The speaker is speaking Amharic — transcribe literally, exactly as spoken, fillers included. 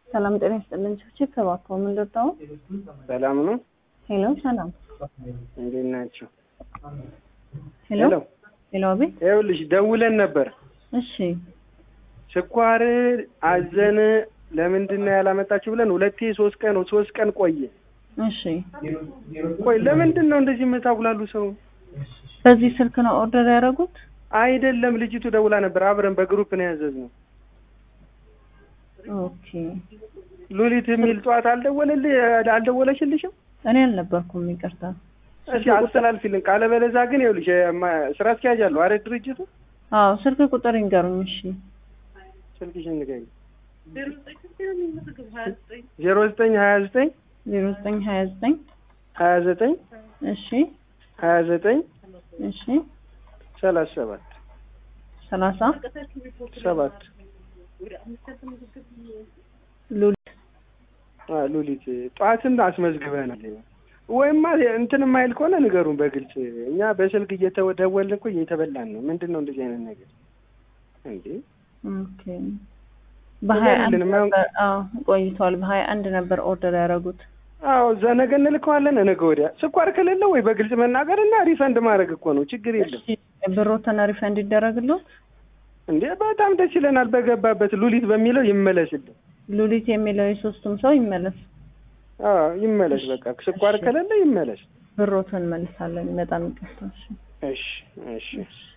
ሰላም ጤና ይስጥልኝ። ቼክ ተባከው ምን ልታው? ሰላም ነው። ሄሎ ሰላም እንዴት ናችሁ? ሄሎ ሄሎ አቤት። ይኸውልሽ ደውለን ነበር። እሺ ስኳር አዘነ ለምንድን ነው ያላመጣችሁ ብለን ሁለቴ ሶስት ቀን ሶስት ቀን ቆየ። እሺ ቆይ ለምንድን ነው እንደዚህ የምታጉላሉ ሰው? በዚህ ስልክ ነው ኦርደር ያደረጉት? አይደለም ልጅቱ ደውላ ነበር። አብረን በግሩፕ ነው ያዘዝነው። ኦኬ ሉሊት የሚል ጧት አልደወለልሽ አልደወለሽልሽም? እኔ አልነበርኩም ይቅርታ። እሺ አስተላልፊልን። ቃለ በለዛ ግን ይኸውልሽ ስራ አስኪያጅ አለው አይደል ድርጅቱ? አዎ ስልክ ቁጥር ይንገሩኝ። እሺ ስልክሽን ንገሪኝ። ዜሮ ዘጠኝ ሀያ ዘጠኝ ዜሮ ዘጠኝ ሀያ ዘጠኝ ሀያ ዘጠኝ እሺ ሀያ ዘጠኝ እሺ ሰላሳ ሰባት ሰላሳ ሰባት ሉሊት አ ሉሊት ጧትን አስመዝግበናል። ወይማ እንትን ማይል ከሆነ ንገሩን በግልጽ። እኛ በስልክ እየተደወልን እኮ እየተበላን ነው። ምንድነው እንደዚህ አይነት ነገር እንዴ? ኦኬ በሀያ አንድ አዎ ቆይቷል። በሀያ አንድ ነበር ኦርደር ያደረጉት። አዎ ዘነገ እንልከዋለን። ነገ ወዲያ ስኳር ከሌለ ወይ በግልጽ መናገርና ሪፈንድ ማድረግ እኮ ነው። ችግር የለም። ብሮተና ሪፈንድ ይደረግልዎት እንዴ? በጣም ደስ ይለናል። በገባበት ሉሊት በሚለው ይመለስልን። ሉሊት የሚለው የሶስቱም ሰው ይመለስ። አዎ ይመለስ። በቃ ስኳር ከሌለ ይመለስ። ብሮተን መልሳለን። በጣም ይቅርታ። እሺ እሺ እሺ